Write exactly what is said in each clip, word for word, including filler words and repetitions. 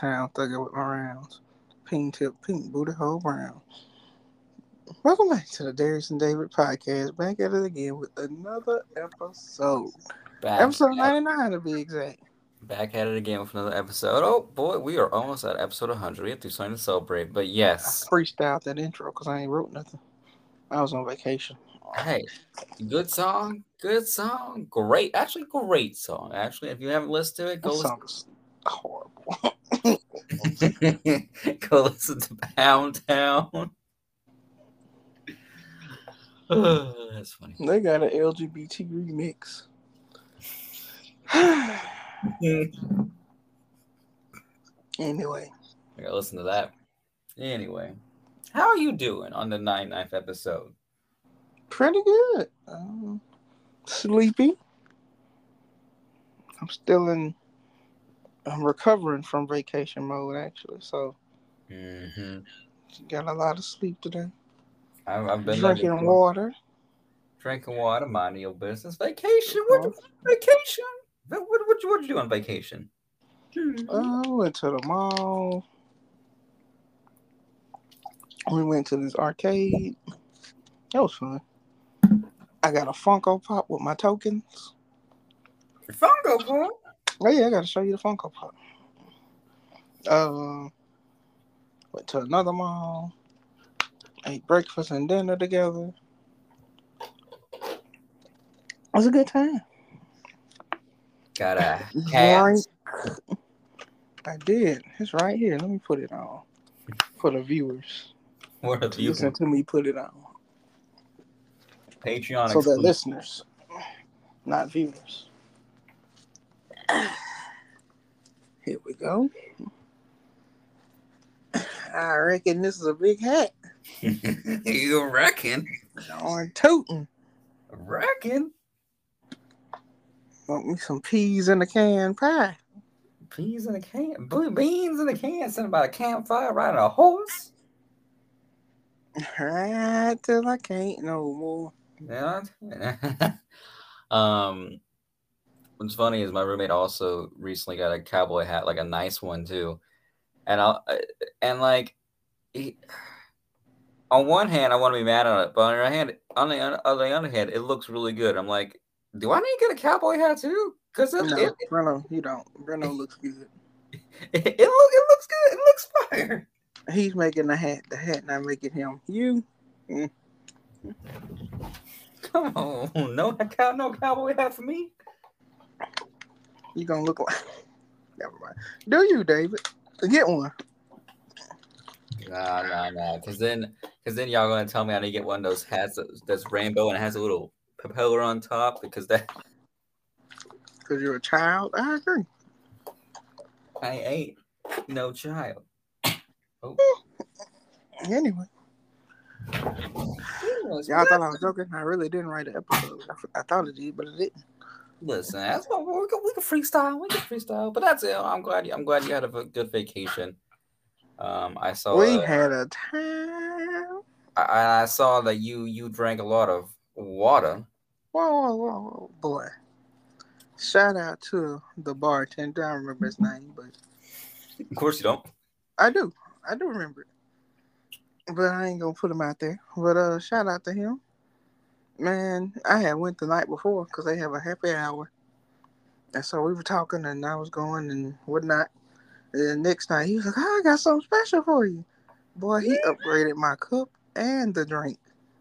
Town thugging with my rounds. Pink tip, pink booty hole brown. Welcome back to the Darius and David podcast. Back at it again with another episode. Back Episode at ninety-nine to be exact. back at it again with another episode. Oh boy, we are almost at episode one hundred. We have to do something to celebrate. But I yes, freestyled that intro because I ain't wrote nothing. I was on vacation. hey, good song, good song, great, actually great song. Actually, if you haven't listened to it, That go listen. song is horrible. Go listen to Pound Town. That's funny. They got an L G B T remix. Anyway, I gotta listen to that. Anyway, how are you doing on the ninety-ninth episode? pretty good. Um, sleepy. I'm still in. I'm recovering from vacation mode actually, so Mm-hmm. got a lot of sleep today. I've, I've been there Drinking before. water. Drinking water, minding your business. Vacation? What? Of Vacation? What? What? What? What you do on vacation? Uh, we went to the mall. We went to this arcade. That was fun. I got a Funko Pop with my tokens. Funko Pop. Oh yeah, I gotta show you the Funko Pop. Uh, went to another mall. Ate breakfast and dinner together. It was a good time. Got a hat. Drink. I did. It's right here. Let me put it on for the viewers. What if you Listen can to me put it on. Patreon So they're exclusive? listeners, not viewers. Here we go. I reckon this is a big hat. You reckon? On tootin'. Reckon? Want me some peas in a can pie. Peas in a can, blue beans in a can, sitting by a campfire, riding a horse. Right till I can't no more. Yeah. um. What's funny is my roommate also recently got a cowboy hat, like a nice one too, and I and like he, on one hand I want to be mad on it, but on the other hand, on the, on the other hand, it looks really good. I'm like, do I need to get a cowboy hat too? Because it No, it, Bruno, you don't. Bruno looks good. it, it, look it looks good. It looks fire. He's making the hat. The hat not making him. You. Mm. Come on, no cow, no cowboy hat for me. You gonna look like. Never mind. Do you, David? Get one. Nah, nah, nah. Because then, because then y'all gonna tell me I need to get one of those hats that's, that's rainbow and it has a little propeller on top. Because that Because you're a child. I agree. I ain't no child. Oh, Anyway. Y'all thought I was joking. I really didn't write the episode. I, I thought it did, but it didn't. listen, that's what we can, we can freestyle. We can freestyle. But that's it. I'm glad. You, I'm glad you had a good vacation. Um, I saw. We Uh, had a time. I, I saw that you you drank a lot of water. Whoa, whoa, whoa, whoa, boy. Shout out to the bartender. I don't remember his name, but Of course you don't. I do. I do remember it. But I ain't gonna put him out there. But uh, shout out to him. Man, I had went the night before because they have a happy hour. And so we were talking and I was going and whatnot. And then next night he was like, oh, I got something special for you. Boy, he upgraded my cup and the drink.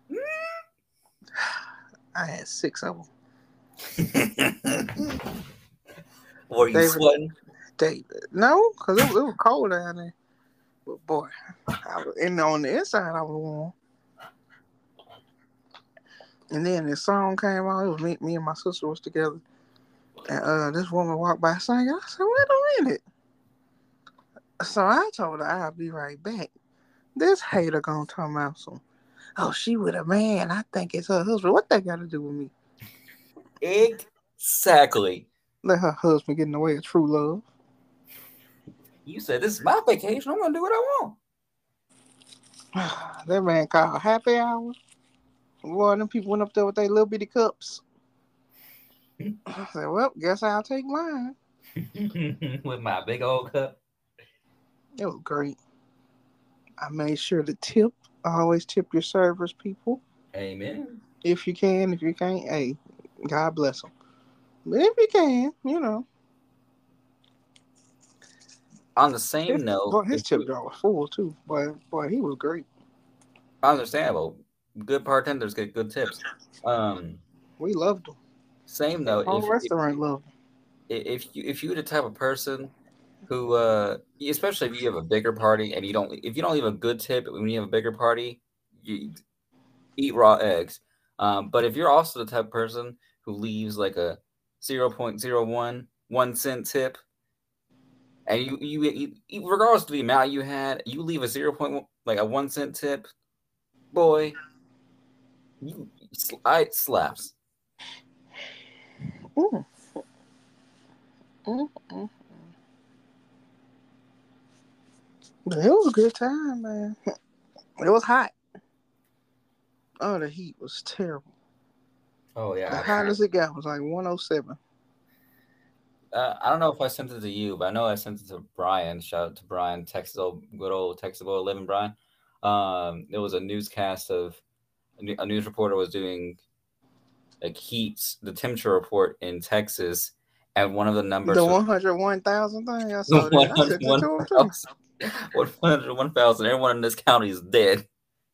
I had six of them. Were you David, sweating? David. No, because it, it was cold down there. But boy, I was, and on the inside I was warm. And then this song came on. It was me, me and my sister was together. And uh, this woman walked by singing. I said, wait a minute. So I told her I'll be right back. This hater gonna talk about some, oh, she with a man. I think it's her husband. What that got to do with me? Exactly. Let her husband get in the way of true love. You said this is my vacation. I'm gonna do what I want. That man called happy hour. Boy, them people went up there with their little bitty cups. I said, well, guess I'll take mine. With my big old cup. It was great. I made sure to tip. Always tip your servers, people. Amen. If you can, if you can't, hey, God bless them. But if you can, you know. On the same His, note, boy, his if tip you jar was full too. Boy, boy, he was great. understandable, good bartenders get good tips. Um, We loved him. same The note, whole if if restaurant loved him. if you if you're the type of person who, uh, especially if you have a bigger party and you don't, if you don't leave a good tip when you have a bigger party, you eat raw eggs. Um, but if you're also the type of person who leaves like a zero point zero one one cent tip, and you, you, you regardless of the amount you had, you leave a zero point one, like a one cent tip, boy, you I slaps. Mm, mm, mm. But it was a good time, man. It was hot. Oh, the heat was terrible. Oh The yeah, hottest it got was like one oh seven. uh, I don't know if I sent it to you, but I know I sent it to Brian. Shout out to Brian, Texas, old, good old Texas boy living Brian. Um, there was a newscast of a news reporter was doing like heat, the temperature report in Texas, and one of the numbers The was one hundred one thousand thing, I saw that. I sent it to him too. one hundred one thousand. Everyone in this county is dead.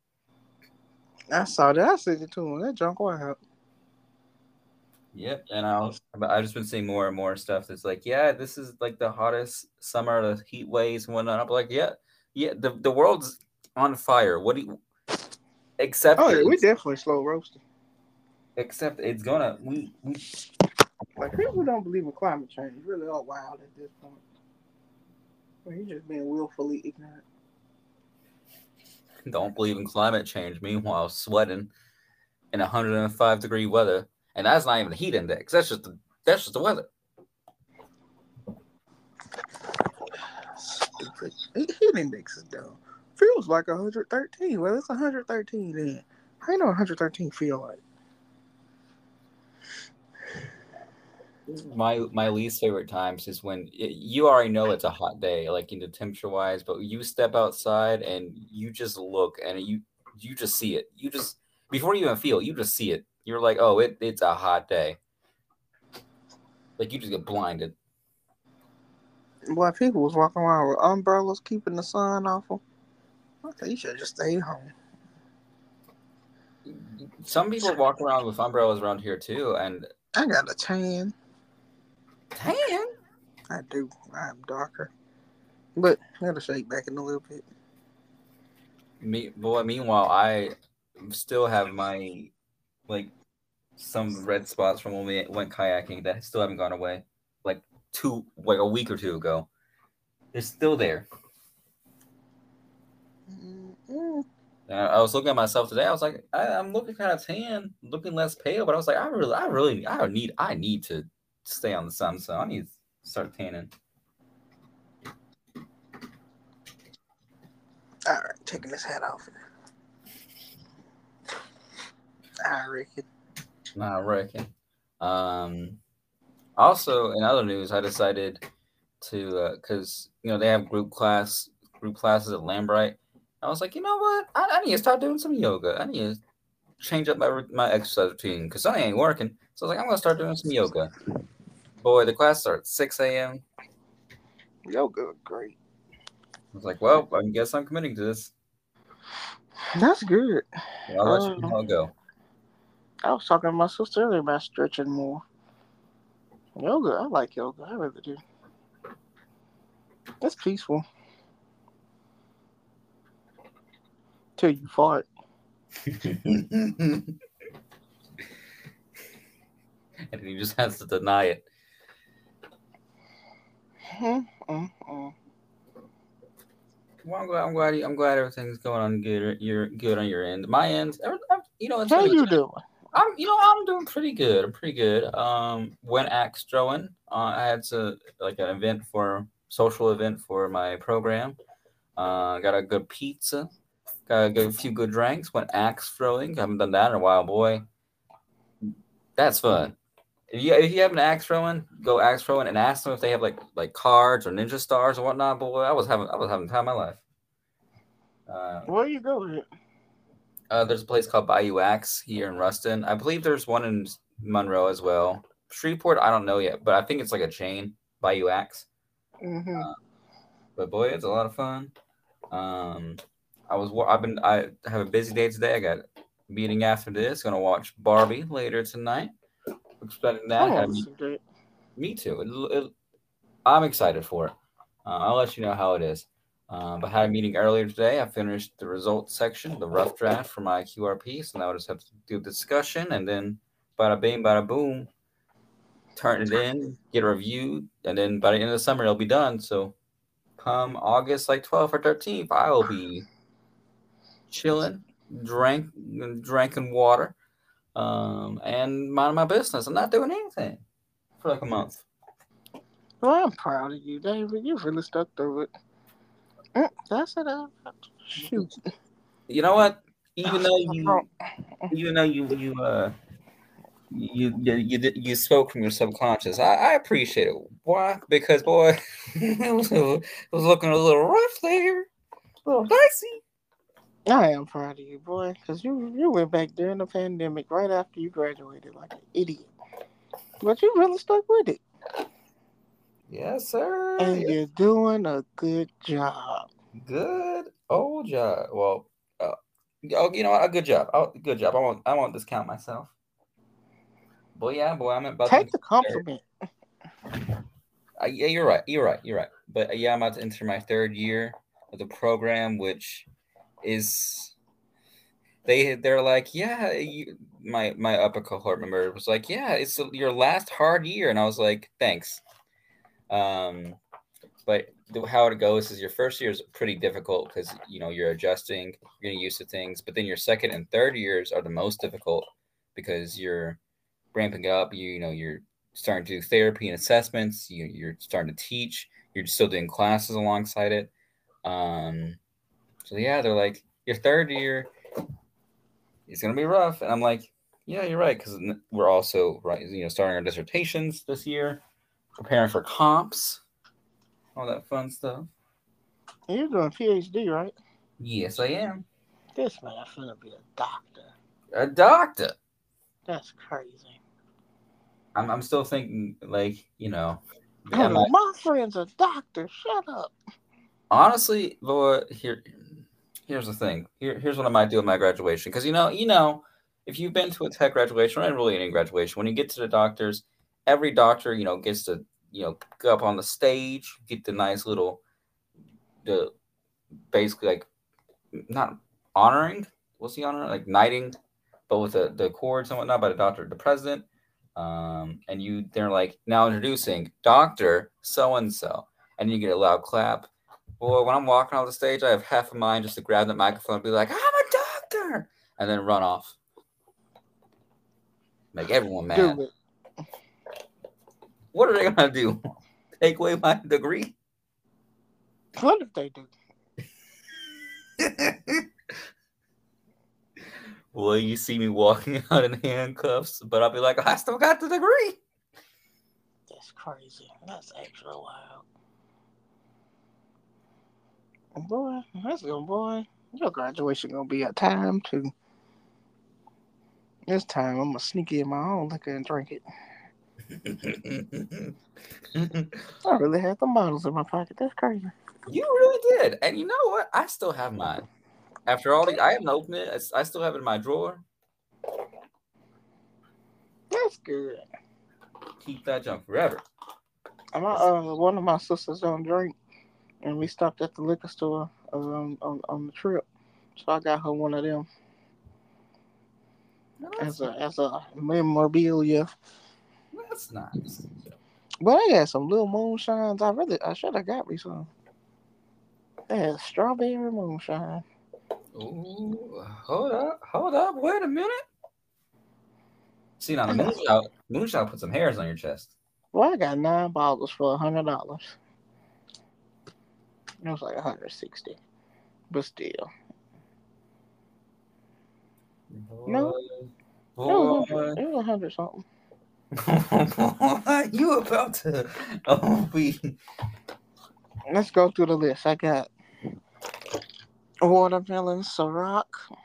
I saw that. I sent it to him. That junk wild. Yep, and I'll, I've just been seeing more and more stuff that's like, yeah, this is like the hottest summer, the heat waves and whatnot. I'm like, yeah, yeah, the, the world's on fire. What do you accept Oh, it? yeah, we It's, definitely slow roasted. except it's gonna we, we Like, people who don't believe in climate change really are wild at this point. Well, you just being willfully ignorant. don't believe in climate change. Meanwhile, sweating in one hundred five degree weather, and that's not even the heat index. That's just the that's just the weather. Stupid. Heat index is dumb. Feels like one hundred thirteen. Well, it's one hundred thirteen then. How you know one hundred thirteen feel like? My my least favorite times is when it, you already know it's a hot day, like in the temperature wise, but you step outside and you just look and you you just see it. You just before you even feel, it, you just see it. You're like, oh, it, it's a hot day. Like you just get blinded. Boy, people was walking around with umbrellas, keeping the sun off them. I said, you should have just stayed home. Some people walk around with umbrellas around here too, and I got a tan. tan. I do. I'm darker. But it'll shake back in a little bit. Me, boy. Meanwhile, I still have my like some red spots from when we went kayaking that still haven't gone away. Like two, like a week or two ago, they're still there. Mm-mm. Uh, I was looking at myself today. I was like, I, I'm looking kind of tan, looking less pale, but I was like, I really, I really, I need, I need to stay on the sun, so I need to start tanning. All right, taking this hat off. I reckon. I reckon. Um, also, in other news, I decided to because uh, you know they have group class group classes at Lambright. I was like, you know what? I, I need to start doing some yoga. I need to change up my my exercise routine because something ain't working. So I was like, I'm gonna start doing some yoga. Boy, the class starts at six a.m. Yoga, great. I was like, well, I guess I'm committing to this. That's good. I'll let um, you know how it go. I was talking to my sister earlier about stretching more. Yoga, I like yoga. I really do. That's peaceful. Till you fart. And he just has to deny it. Mm-mm-mm. Well, I'm glad. I'm glad. I'm glad everything's going on good. You're good on your end. My end, you know. It's How you doing? I'm, you know, I'm doing pretty good. I'm pretty good. Um, went Axtroing. Uh, I had to like an event for social event for my program. Uh, got a good pizza. Got a, good, a few good drinks. Went axe throwing. Haven't done that in a while, boy. That's fun. If you if you have an axe throwing, go axe throwing and ask them if they have like like cards or ninja stars or whatnot. Boy, I was having I was having the time of my life. Uh, Where you go with? uh, there's a place called Bayou Axe here in Ruston. I believe there's one in Monroe as well. Shreveport, I don't know yet, but I think it's like a chain. Bayou Axe. Mm-hmm. Uh, but boy, it's a lot of fun. Um, I was I've been I have a busy day today. I got a meeting after this. Gonna watch Barbie later tonight. Expecting I that. Had want a to meet. see that. Me too. It, it, I'm excited for it. Uh, I'll let you know how it is. Um, but I had a meeting earlier today. I finished the results section, the rough draft for my Q R P. So now I just have to do discussion and then bada bing, bada boom, turn it in, get it reviewed, and then by the end of the summer it'll be done. So come August like twelfth or thirteenth, I will be chilling, drank, drinking water, um, and minding my business. I'm not doing anything for like a month. Well, I'm proud of you, David. You really stuck through it. Mm, that's it. Uh, shoot. You know what? Oh, Even though I'm wrong. you, even though you, you, uh, you, you, you, did- you spoke from your subconscious, I, I appreciate it. Why? Because boy, it was, it was looking a little rough there, a little dicey. I am proud of you, boy, because you you went back during the pandemic right after you graduated like an idiot. But you really stuck with it. Yes, sir. And you're Yes. doing a good job. Good old job. Well, uh, oh, you know what? A good job. Oh, good job. I won't. I won't discount myself. But yeah, boy, I'm about to. Take the compliment. Uh, yeah, you're right. You're right. You're right. But uh, yeah, I'm about to enter my third year of the program, which is they they're like, yeah, you, my my upper cohort member was like, yeah, it's your last hard year, and I was like, thanks. Um, but the, how it goes is your first year is pretty difficult because you know you're adjusting, you're getting used to things, but then your second and third years are the most difficult because you're ramping up. You, you know you're starting to do therapy and assessments. You, you're starting to teach. You're still doing classes alongside it. Um, so yeah, they're like your third year is gonna be rough, and I'm like, yeah, you're right because we're also right, you know, starting our dissertations this year, preparing for comps, all that fun stuff. You're doing PhD, right? Yes, I am This man finna be a doctor. a doctor. That's crazy. I'm, I'm still thinking like you know, I'm am I like, my friend's a doctor. Shut up. honestly, Laura? Here, here's the thing. Here, here's what I might do at my graduation because you know, you know, if you've been to a tech graduation or really any graduation, when you get to the doctors, every doctor you know gets to you know go up on the stage, get the nice little the basically like not honoring. What's he honoring? Like knighting, but with the the cords and whatnot by the doctor, the president. Um, and you they're like now introducing Doctor So and So, and you get a loud clap. Boy, when I'm walking off the stage, I have half a mind just to grab that microphone and be like, "I'm a doctor," and then run off, make everyone mad. Do it. What are they gonna do? Take away my degree? What if they do? Well, you see me walking out in handcuffs, but I'll be like, I still got the degree. That's crazy. That's extra wild. Boy, that's good, boy. Your graduation gonna be a time too. This time I'm gonna sneak in my own liquor and drink it. I really had the bottles in my pocket. That's crazy. You really did, and you know what? I still have mine. After all the, I haven't opened it. I still have it in my drawer. That's good. Keep that junk forever. My uh, one of my sisters don't drink, and we stopped at the liquor store um, on on the trip, so I got her one of them No, as that's a as a memorabilia. that's nice. But I got some little moonshines. I really I should have got me some. They had strawberry moonshine. Ooh, hold up, hold up, wait a minute. See now the I got some. moonshot, moonshot put some hairs on your chest. Well, I got nine bottles for a hundred dollars. It was like a hundred sixty, but still, Boy, no, it was a hundred. boy. It was a hundred something. You about to? Oh, we. Let's go through the list. I got watermelon Ciroc.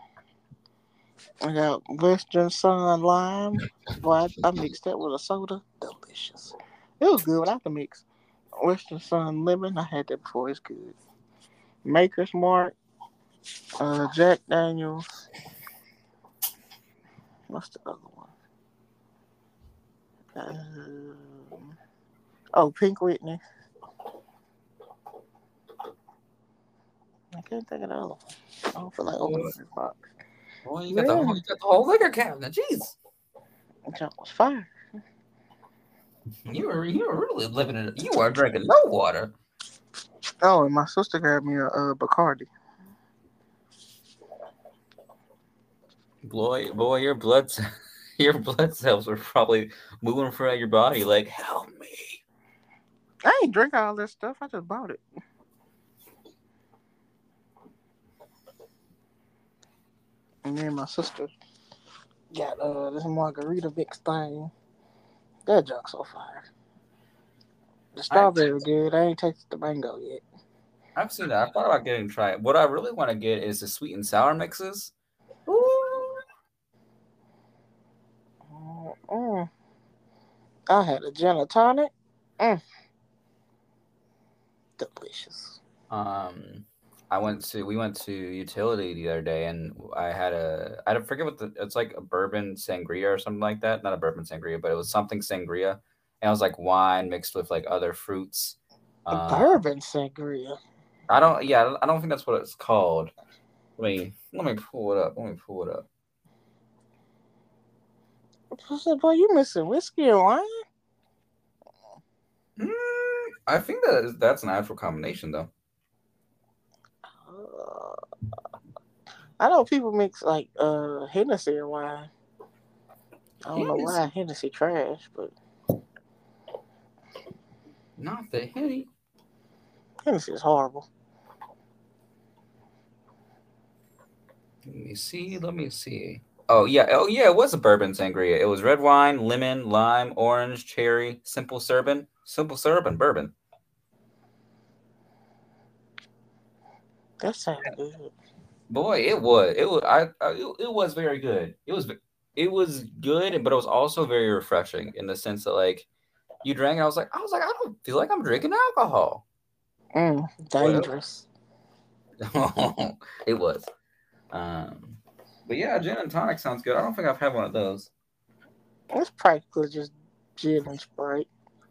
I got Western Sun Lime. Boy, I, I mixed that with a soda. Delicious. It was good without the mix. Western Sun Lemon. I had that before. It's good. Maker's Mark. Uh, Jack Daniels. What's the other one? Um, oh, Pink Whitney. I can't think of the other one. I don't feel like opening this box. Boy, you got the whole, you got the whole liquor cabinet. Jeez. That junk was fire. You were you were really living it. You weren't drinking no water. Oh, and my sister got me a uh, Bacardi. Boy, boy, your blood, your blood cells were probably moving throughout your body. Like, help me. I ain't drink all this stuff. I just bought it. And then my sister got uh this margarita mix thing. That junk so fire. The strawberry good. I ain't tasted the mango yet. I've seen that. I thought about getting try it. What I really want to get is the sweet and sour mixes. Ooh. Mm-mm. I had a gin and tonic. Mm. Delicious. Um, I went to we went to utility the other day, and I had a I don't forget what the it's like a bourbon sangria or something like that. Not a bourbon sangria, but it was something sangria, and it was like wine mixed with like other fruits. Uh, Bourbon sangria. I don't. Yeah, I don't think that's what it's called. Let me let me pull it up. Let me pull it up. I said, boy, you missing whiskey and wine? Mm, I think that is, that's an actual combination, though. Uh, I know people mix like uh Hennessy and wine. I don't know Hennessy, why Hennessy trash, but not the Henny. Hennessy is horrible. Let me see. Let me see. Oh yeah. Oh yeah. It was a bourbon sangria. It was red wine, lemon, lime, orange, cherry, simple syrup, simple syrup, and bourbon. That sounds good. Boy, it was. It was. I. I it, it was very good. It was. It was good, but it was also very refreshing in the sense that like you drank. I was like, I was like, I don't feel like I'm drinking alcohol. Mm, dangerous. Well, it was. Um, but yeah, gin and tonic sounds good. I don't think I've had one of those. It's practically just gin and Sprite.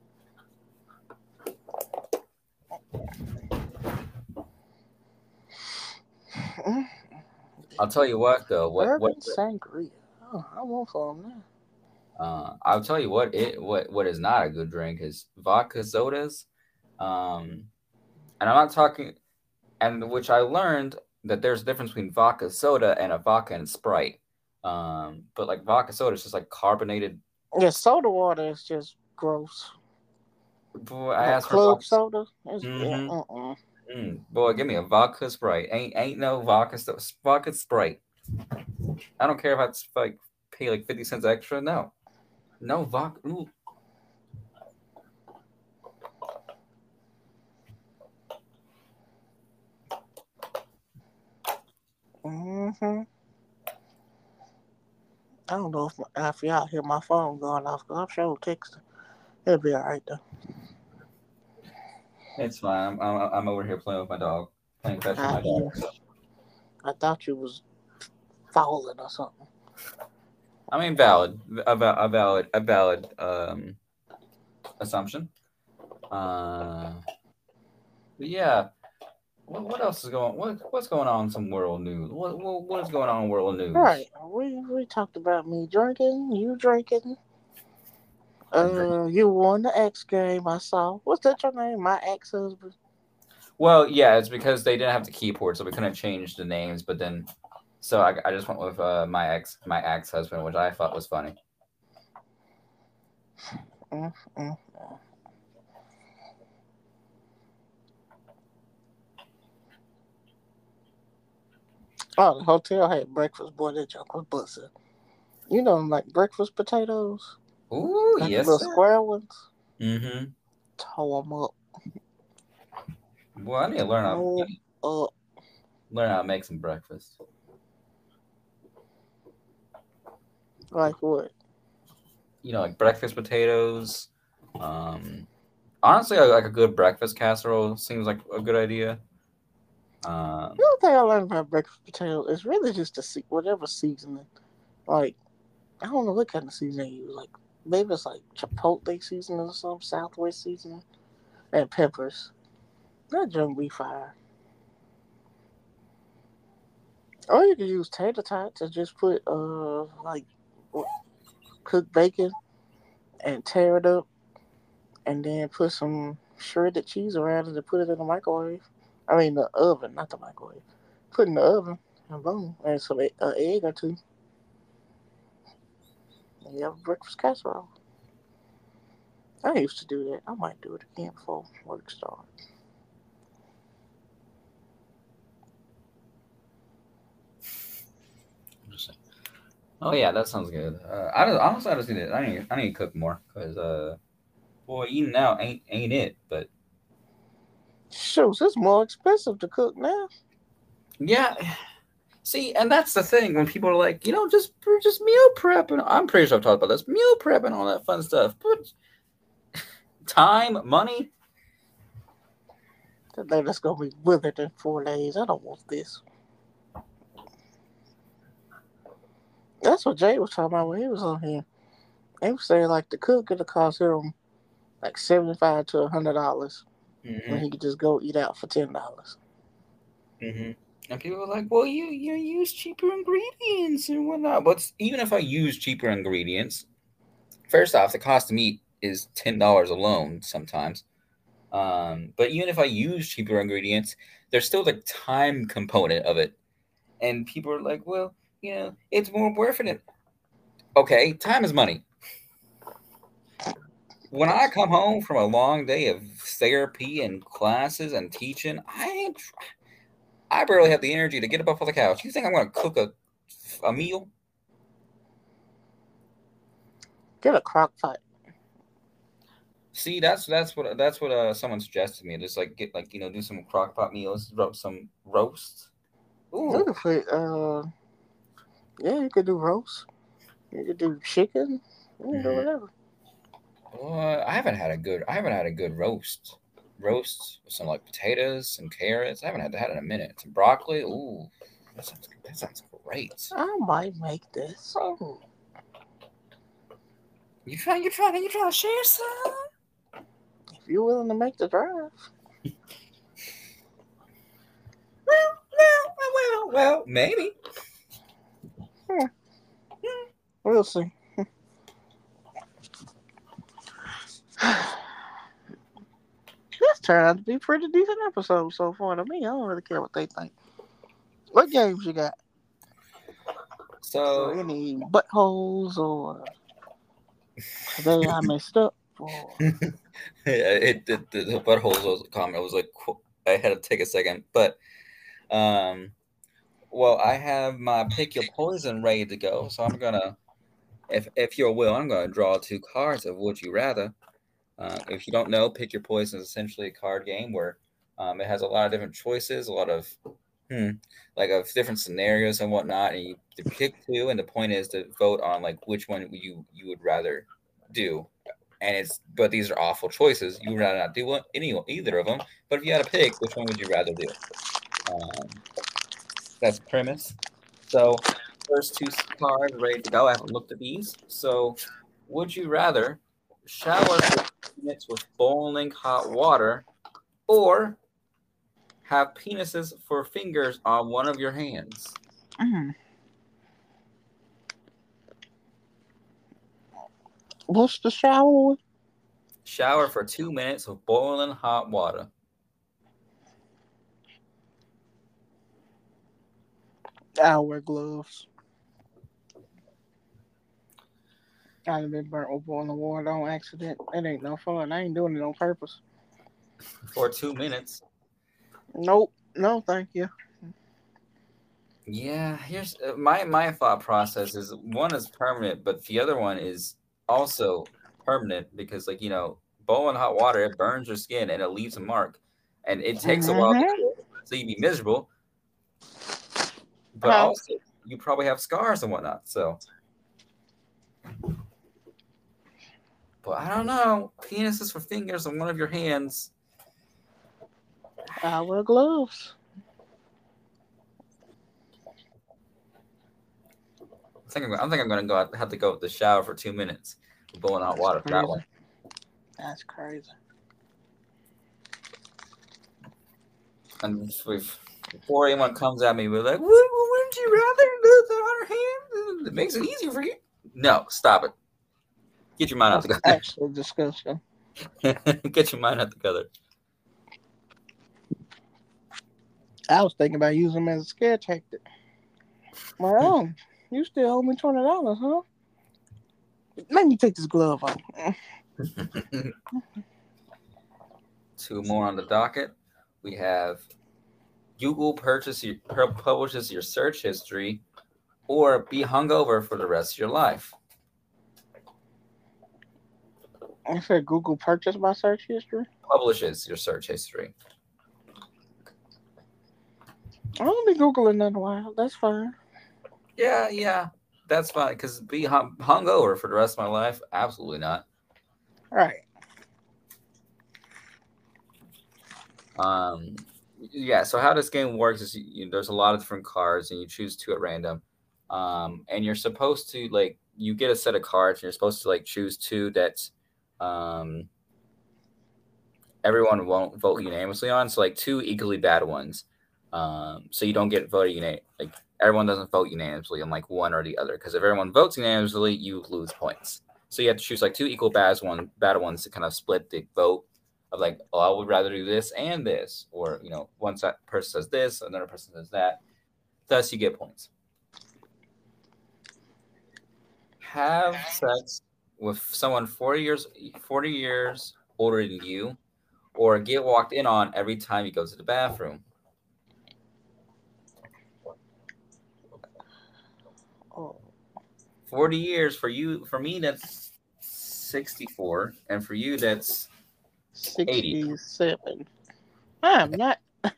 Mm, I'll tell you what, though. What what? bourbon sangria. Oh, I want some now. Uh, I'll tell you what. It what what is not a good drink is vodka sodas. Um, and I'm not talking. And which I learned that there's a difference between vodka soda and a vodka and Sprite. Um, but like vodka soda is just like carbonated. Yeah, soda water is just gross. Boy, I Like asked for club vodka. soda. It's, yeah, Mm-hmm. uh-uh. Mm. Boy, give me a vodka Sprite. Ain't ain't no vodka vodka Sprite. I don't care if I like pay like fifty cents extra. No, no vodka. Ooh. Mm-hmm. I don't know if, my, if y'all hear my phone going off, because I'm sure texting. It'll be all right, though. It's fine. I'm, I'm I'm over here playing with my dog, playing fetch with I my hear. dog. So. I thought you was falling or something. I mean, valid, a, a valid, a valid um assumption. Uh, but yeah. What, what else is going? What what's going on in some world news? What what, what is going on in world All news? right. We we talked about me drinking, you drinking. Uh, you won the X game. I saw. What's that your name? My ex husband. Well, yeah, it's because they didn't have the keyboard, so we couldn't change the names. But then, so I, I just went with uh, my ex my ex husband, which I thought was funny. Mm, mm, mm. Oh, the hotel had breakfast. Boy, that junk was busting. You know, like breakfast potatoes. Ooh, Like the yes, little sir. square ones. Mm-hmm. Toe them up. Well, I need to learn how Move up. learn how to make some breakfast. Like what? You know, like breakfast potatoes. Um, honestly, like like a good breakfast casserole seems like a good idea. Um, The only thing I learned about breakfast potato is really just the se- whatever seasoning. Like, I don't know what kind of seasoning you use. Like, maybe it's like chipotle seasoning or something, Southwest seasoning, and peppers. That junk be fire. Or you can use tater tots and just put, uh, like, cooked bacon and tear it up and then put some shredded cheese around it and put it in the microwave. I mean, the oven, not the microwave. Put it in the oven and boom, and some e- uh, egg or two. And you have a breakfast casserole. I used to do that. I might do it again before work starts. Interesting. Oh yeah, that sounds good. Uh, I just, honestly, I just need to, I need, I need to cook more because, uh, boy, eating out ain't ain't it. But Shoot, it's more expensive to cook now. yeah, see, and that's the thing when people are like, you know, just just meal prep, and I'm pretty sure I've talked about this, meal prep and all that fun stuff. But time, money, That lady that's gonna be withered in four days. I don't want this. That's what Jay was talking about when he was on here. He was saying like the cook it'll cost him like seventy five to a hundred dollars when mm-hmm, he could just go eat out for ten dollars. mm-hmm. And people are like, well, you you use cheaper ingredients and whatnot. But even if I use cheaper ingredients, first off, the cost of meat is ten dollars alone sometimes. Um, but even if I use cheaper ingredients, there's still the time component of it. And people are like, well, you know, it's more worth it. Okay, time is money. When I That's come home from a long day of therapy and classes and teaching, I ain't, I barely have the energy to get up off of the couch. You think I'm going to cook a, a meal? get a crock pot. See, that's that's what that's what uh, someone suggested to me. Just like get like you know do some crock pot meals, rub some roast. You Ooh, could put uh yeah, you could do roast. You could do chicken. You can do mm-hmm. whatever. Well, I haven't had a good I haven't had a good roast. Roast with some like potatoes, some carrots. I haven't had that in a minute. Some broccoli. Ooh, that sounds that sounds great. I might make this. Oh, You trying? You trying? You trying to share some? if you're willing to make the drive. Well, well, well, well, maybe. Hmm, we'll see. This turned out to be a pretty decent episode so far to me. I don't really care what they think. What games you got? Or So any buttholes or today I messed up or it, it the, the buttholes was a comment. I was like, I had to take a second, but um, well, I have my pick your poison ready to go, so I'm gonna, if if you're will, I'm gonna draw two cards of Would You Rather. Uh, if you don't know, Pick Your Poison is essentially a card game where um, it has a lot of different choices, a lot of hmm, like of different scenarios and whatnot, and you pick two, and the point is to vote on like which one you you would rather do. And it's but these are awful choices. You would rather not do one, any either of them. But if you had to pick, which one would you rather do? Um, that's the premise. So first two cards ready to go. I haven't looked at these. So would you rather shower for minutes with boiling hot water or have penises for fingers on one of your hands? mm, what's the shower? Shower for two minutes with boiling hot water. I'll wear gloves. I've been burnt with boiling water on accident. It ain't no fun. I ain't doing it on purpose. For two minutes. Nope. No, thank you. Yeah, here's uh, my my thought process is one is permanent, but the other one is also permanent because, like, you know, boiling hot water, it burns your skin and it leaves a mark, and it takes a while to Mm-hmm. cool, so you'd be miserable. But Huh? also, you probably have scars and whatnot. So, but I don't know. Penises for fingers on one of your hands. I wear gloves. I think I'm, I think I'm gonna go have to go with the shower for two minutes, with boiling hot That's water for that one. crazy. That's crazy. And if, before anyone comes at me with like, "Would, wouldn't you rather do the other hand? It makes it easier for you." No, stop it. Get your mind out That's together. actually disgusting. Get your mind out together. I was thinking about using them as a scare tactic. My own. You still owe me twenty dollars, huh? Let me take this glove off. Two more on the docket. We have Google purchase your, publishes your search history, or be hungover for the rest of your life. I said Google purchased my search history. Publishes your search history. I won't be Googling that in a while. That's fine. Yeah, yeah, that's fine. Because be hung, hungover for the rest of my life? Absolutely not. Right. Um, yeah. So how this game works is you, you, there's a lot of different cards, and you choose two at random. Um, and you're supposed to like you get a set of cards, and you're supposed to like choose two that's um everyone won't vote unanimously on. So like two equally bad ones. Um, so you don't get voted unanimously. Like everyone doesn't vote unanimously on like one or the other. Because if everyone votes unanimously, you lose points. So you have to choose like two equal bad one bad ones to kind of split the vote of like, oh, I would rather do this and this, or you know, one person says this, another person says that. Thus, you get points. Have sex with someone forty years forty years older than you, or get walked in on every time you go to the bathroom. Oh. forty years for you, for me, that's sixty-four, and for you, that's eighty. sixty-seven. I'm not.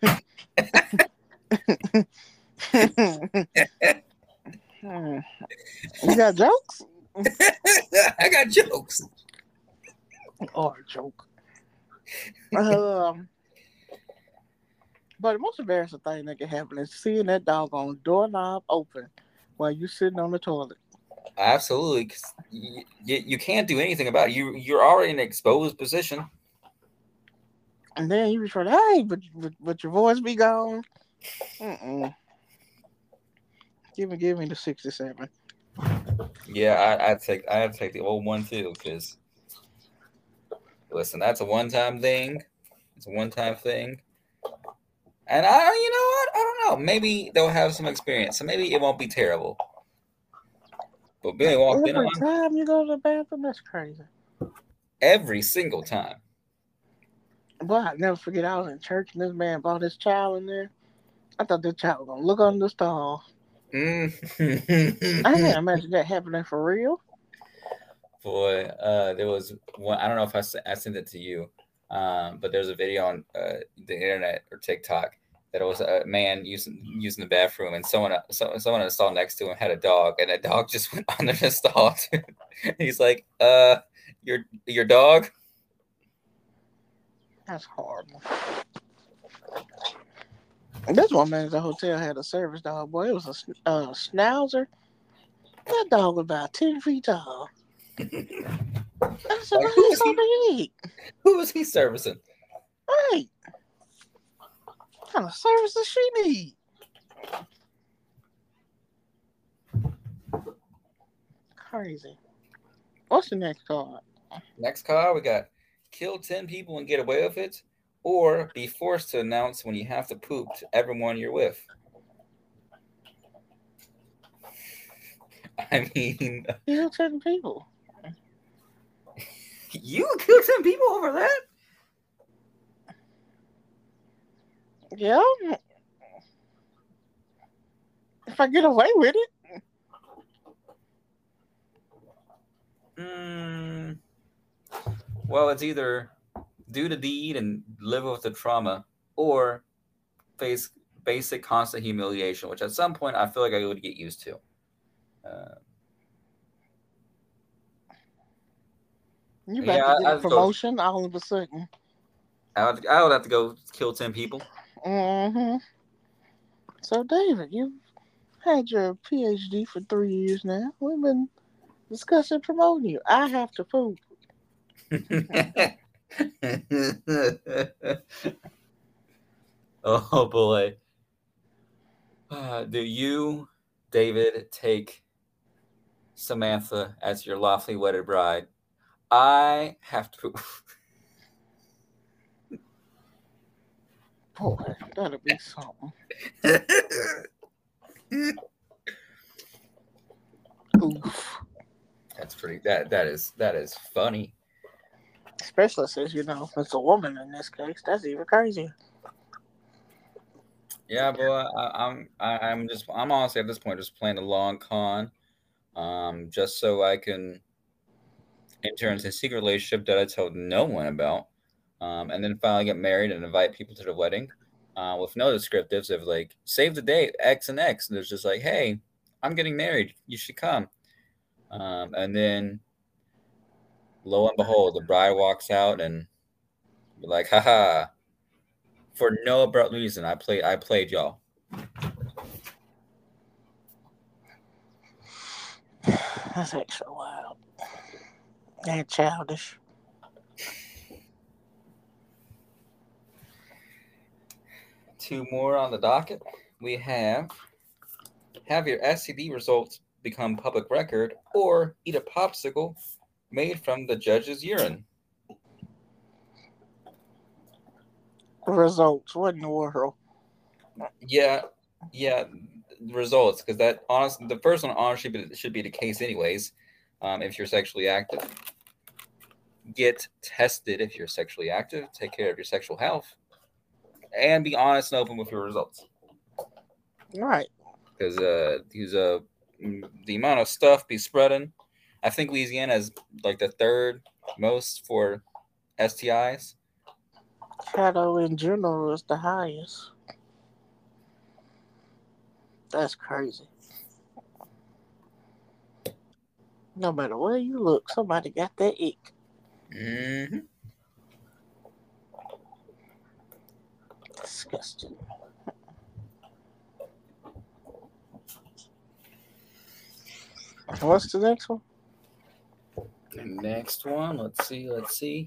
You got jokes? I got jokes. Or a joke. Um, but the most embarrassing thing that can happen is seeing that doggone doorknob open while you're sitting on the toilet. Absolutely. 'Cause you, you, you can't do anything about it. You, you're already in an exposed position. And then you be trying, hey, but, but, but your voice be gone. Mm-mm. Give me, give me the sixty-seven. Yeah, I, I'd take, I'd take the old one too. Because listen, that's a one-time thing. It's a one-time thing. And I, you know what? I don't know. Maybe they'll have some experience, so maybe it won't be terrible. But being walked in Every on time you go to the bathroom, that's crazy. every single time. Boy, I'll never forget. I was in church and this man brought his child in there. I thought this child was gonna look under the stall. Mm. I can't imagine that happening for real. Boy, uh, there was one. I don't know if I, I sent it to you, um, but there's a video on uh, the internet or TikTok that it was a man using using the bathroom, and someone so, someone in the stall next to him had a dog, and a dog just went under the stall. He's like, "Uh, your your dog." That's horrible. This one man at the hotel had a service dog. Boy, it was a uh, schnauzer. That dog was about ten feet tall. I said, Like, "Why who you was so he? big?" Who was he servicing? Right. What kind of service does she need? Crazy. What's the next card? Next card, we got kill ten people and get away with it, or be forced to announce when you have to poop to everyone you're with. I mean, Kill ten people. You kill ten people over that? Yeah. If I get away with it. Hmm. Well, it's either do the deed and live with the trauma, or face basic constant humiliation, which at some point I feel like I would get used to. Uh, You about yeah, to get I, a I'd go. promotion all of a sudden. I would, I would have to go kill ten people. Mm-hmm. So, David, you've had your P H D for three years now. We've been discussing promoting you. I have to poop. Oh boy. Uh, do you, David, take Samantha as your lawfully wedded bride? I have to. Boy, that'll be something. Oof. That's pretty. That that is that is funny. Especially since, you know, it's a woman in this case. That's even crazier. Yeah, boy. I, I'm I, I'm just I'm honestly at this point just playing a long con, um, just so I can enter into a secret relationship that I told no one about, um, and then finally get married and invite people to the wedding, uh, with no descriptives of like save the date X and X. And it's just like, hey, I'm getting married. You should come. Um, and then lo and behold, the bride walks out and be like, haha, for no abrupt reason, I played I played y'all. That's extra wild and childish. Two more on the docket. We have have your S T D results become public record, or eat a popsicle made from the judge's urine. Results. What in the world? Yeah, yeah, results, because that honestly, the first one honestly should be, should be the case anyways. Um, if you're sexually active, get tested if you're sexually active. Take care of your sexual health, and be honest and open with your results. Right. Because uh, these uh, the amount of stuff be spreading. I think Louisiana is like the third most for S T Is. Shadow in general is the highest. That's crazy. No matter where you look, somebody got that ick. Mm-hmm. Disgusting. What's the next one? Next one, let's see, let's see.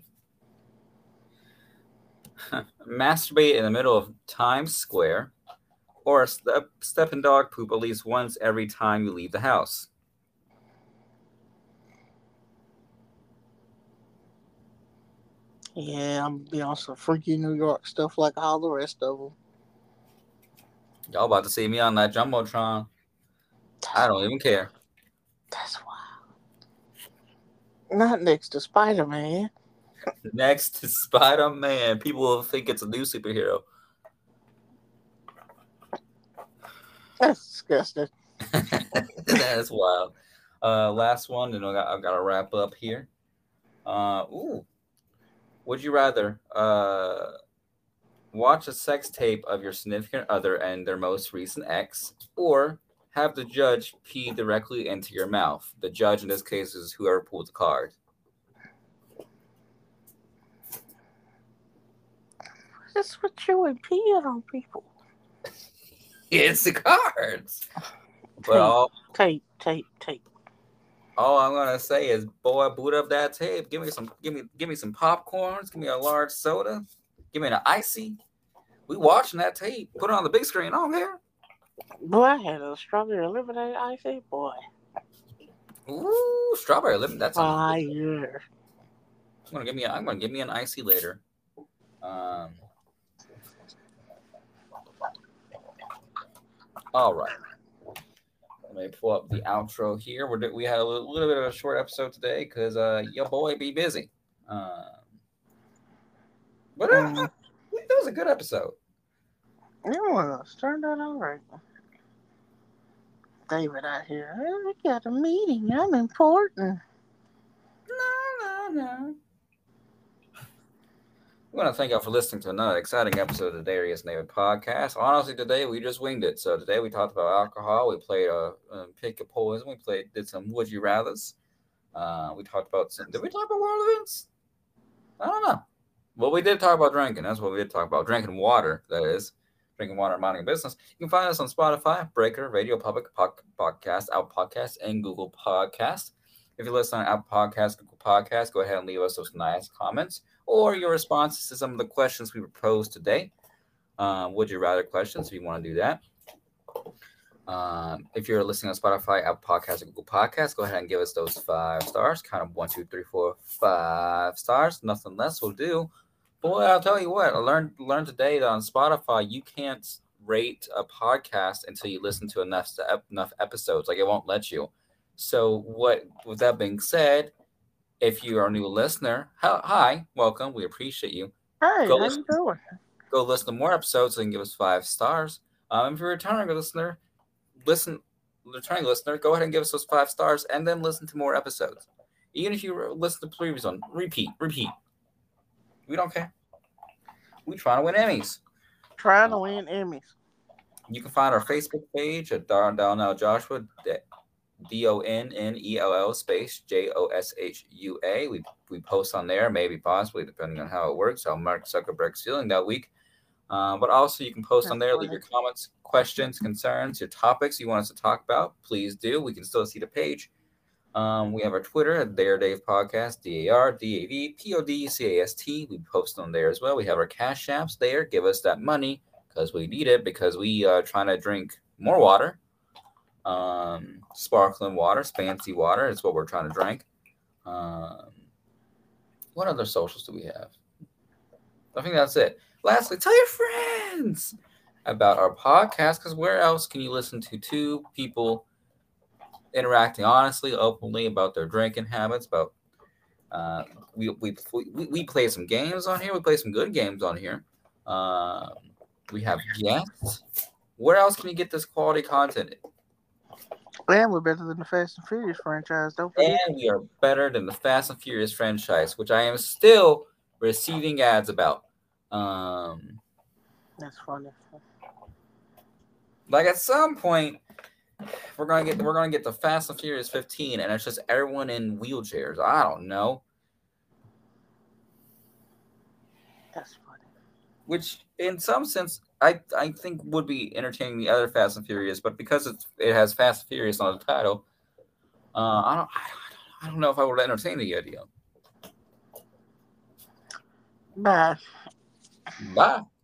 Masturbate in the middle of Times Square, or step, step in dog poop at least once every time you leave the house. Yeah, I'm gonna be on some freaky New York stuff like all the rest of them. Y'all about to see me on that Jumbotron. I don't even care. That's wild. Not next to Spider Man. Next to Spider Man, people will think it's a new superhero. That's disgusting. That's wild. Uh, last one, and I got, I got to wrap up here. Uh, ooh, would you rather uh watch a sex tape of your significant other and their most recent ex, or have the judge pee directly into your mouth? The judge in this case is whoever pulled the card. That's what you and peeing on people. It's the cards. But Tape, all, tape, tape, tape. all I'm gonna say is, boy, boot up that tape. Give me some, give me, give me some popcorns. Give me a large soda. Give me an icy. We watching that tape. Put it on the big screen. I don't care. Boy, I had a strawberry lemonade icy, boy. Ooh, strawberry lemon. That's fire. I'm gonna give me. A, I'm gonna give me an icy later. Um. All right. Let me pull up the outro here. We're, we had a little, little bit of a short episode today because uh, your boy be busy. Um, but uh, Mm. that was a good episode. It was. Turned out all right. David out here. "Oh, we got a meeting. I'm important." No, no, no. We want to thank y'all for listening to another exciting episode of the Darius Navid podcast. Honestly, today we just winged it. So today we talked about alcohol. We played a uh, uh, pick a poison. We played did some would you rather's. Uh, we talked about some. Did we talk about world events? I don't know. Well, we did talk about drinking. That's what we did talk about. Drinking water, that is. Drinking water and minding business. You can find us on Spotify, Breaker, Radio Public, Pod- Podcast, Apple Podcast, and Google Podcast. If you listen on Apple Podcasts, Google Podcasts, go ahead and leave us those nice comments or your responses to some of the questions we proposed today. Um, would you rather questions if you want to do that. Um, if you're listening on Spotify, Apple Podcasts, or Google Podcasts, go ahead and give us those five stars. Kind of one, two, three, four, five stars. Nothing less will do. Boy, I'll tell you what. I learned learned today that on Spotify you can't rate a podcast until you listen to enough enough episodes. Like it won't let you. So what? With that being said, if you are a new listener, hi, welcome. We appreciate you. Hey, go how listen, you doing? Go listen to more episodes and give us five stars. Um, if you're a returning listener, listen, returning listener, go ahead and give us those five stars and then listen to more episodes. Even if you listen to the previous one, repeat, repeat. We don't care. We trying to win Emmys. Trying to win Emmys. You can find our Facebook page at Darnell Joshua, D O N N E L L space J O S H U A. We we post on there, maybe, possibly, depending on how it works, how Mark Zuckerberg's feeling that week. Uh, but also, you can post That's on there, funny. Leave your comments, questions, concerns, your topics you want us to talk about. Please do. We can still see the page. Um, we have our Twitter at Dare Dave Podcast, D A R D A V P O D C A S T. We post on there as well. We have our Cash Apps there. Give us that money because we need it because we are trying to drink more water. Um, sparkling water, fancy water is what we're trying to drink. Um, what other socials do we have? I think that's it. Lastly, tell your friends about our podcast because where else can you listen to two people interacting honestly, openly about their drinking habits? About uh, we, we we we play some games on here. We play some good games on here. Uh, we have guests. Where else can you get this quality content? And we're better than the Fast and Furious franchise, don't forget. And we are better than the Fast and Furious franchise, which I am still receiving ads about. Um, That's funny. Like at some point, we're gonna get we're gonna get the Fast and Furious fifteen, and it's just everyone in wheelchairs. I don't know. That's funny. Which, in some sense, I I think would be entertaining the other Fast and Furious, but because it's it has Fast and Furious on the title, uh, I don't I don't I don't know if I would entertain the idea. Bye. Bye.